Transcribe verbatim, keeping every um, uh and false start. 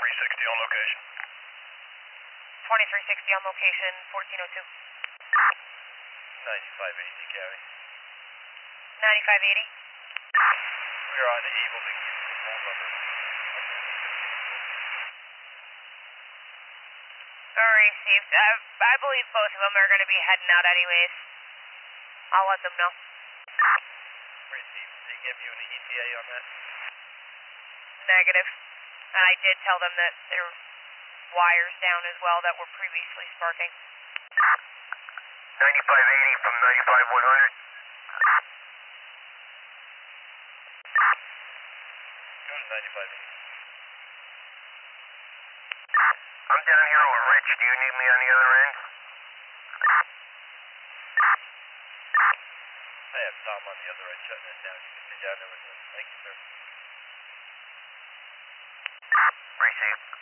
twenty-three sixty on location. twenty-three sixty on location, fourteen oh two. ninety-five eighty, Gary. ninety-five eighty. We're unable to give you a full number. Received. Uh, I believe both of them are going to be heading out anyways. I'll let them know. Received. Did they give you an E T A on that? Negative. I did tell them that there were wires down as well that were previously sparking. ninety-five eighty from ninety-five one hundred. Go to ninety-five eighty. I'm down here with Rich. Do you need me on the other end? I have Tom on the other end shutting it down. You can stay down there with him. Thank you, sir. Received.